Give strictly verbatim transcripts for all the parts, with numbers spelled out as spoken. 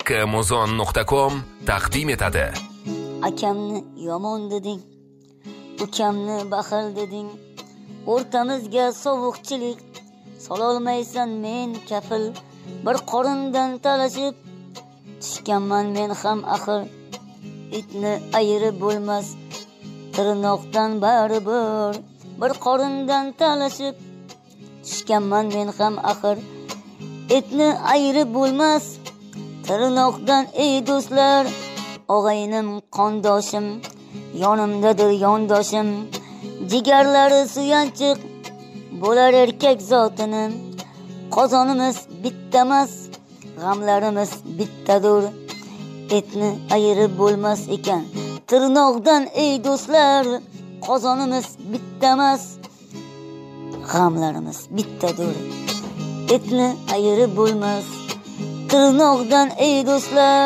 Amazon nuqta com taqdim etadi. Akamni yomon deding, ukamni baxil deding, o'rtamizga sovuqchilik sololmaysan men kafil. Bir qorindan talashib tushganman men ham axir. Itni ayirib bo'lmas tirnoqdan baribir. Bir qorindan talashib tushganman men ham axir. Itni ayirib bo'lmas tirnoqdan. Ey do'stlar, og'aynim qondoshim, yonimdadir yondoshim. Jigarlari suyanchiq bo'lar erkak zotini. Qozonimiz bittamas, g'amlarimiz bittadur. Etni ayirib bo'lmas ekan tirnoqdan. Ey do'stlar, qozonimiz bittamas, g'amlarimiz bittadur. Etni ayirib bo'lmas tirnoqdan. Ey do'stlar,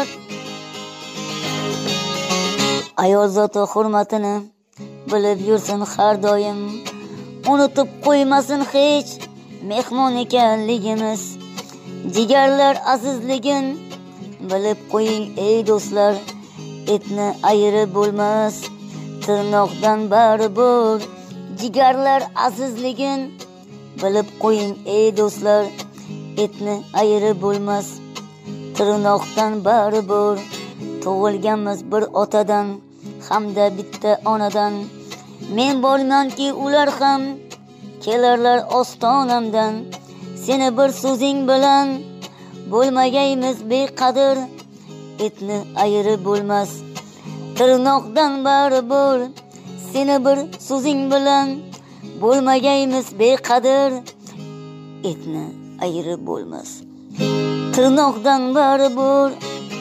ayol zoti hurmatini bilib yursin har doim. Unutib qo'ymasin hech mehmon ekanligimiz. Jigarlar azizligin bilib qo'ying ey do'stlar. Etni ayirib bo'lmas tirnoqdan baribir. Jigarlar azizligin bilib qo'ying ey do'stlar. Etni ayirib bo'lmas tirnoqdan baribir. Tug'ilganmiz bir otadan hamda bitta onadan. Men bormanki ular ham kelarlar ostonamdan. Seni bir so'zing bilan bo'lmagaymiz beqadr. Etni ayirib bo'lmas tirnoqdan baribir. Seni bir so'zing bilan bo'lmagaymiz beqadr. Etni ayirib bo'lmas tirnoqdan baribir.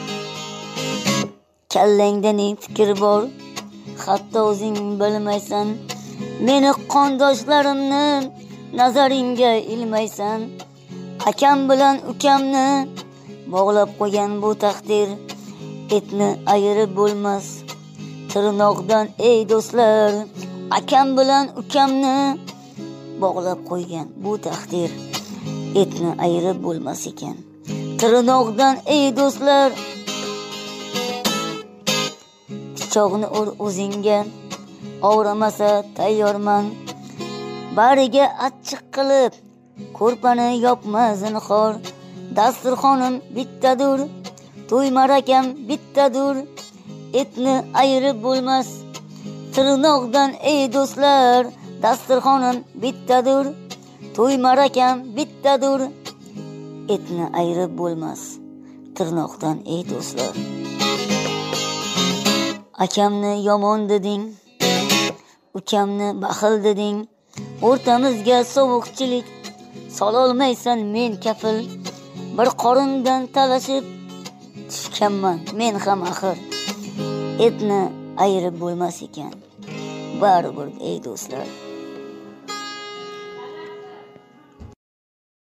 Kallangda ne fikr bor, hatto o'zing bilmaysan. Meni qondoshlarimni nazaringga ilmaysan. Akam bilan ukamni bog'lab qo'ygan bu taqdir. Etni ayirib bo'lmas tirnoqdan. Ey do'stlar, akam bilan ukamni bog'lab qo'ygan bu taqdir. Etni ayirib bo'lmas ekan tirnoqdan. Ey do'stlar, pichoqni ur o'zingga, og'rimasa tayyorman. Bariga achchiq qilib ko'rpani yopma zinhor. Dasturxonim bittadur, to'y marakam bittadur. Etni ayirib bo'lmas tirnoqdan. Ey do'stlar, dasturxonim bittadur, to'y marakam bittadur. Etni ayirib bo'lmas tirnoqdan. Ey do'stlar, akamni yomon deding, ukamni baxil deding. O'rtamizga sovuqchilik sololmaysan men kafil. Bir qorindan talashib tushganman men ham axir. Etni ayirib bo'lmas ekan baribir ey do'stlar.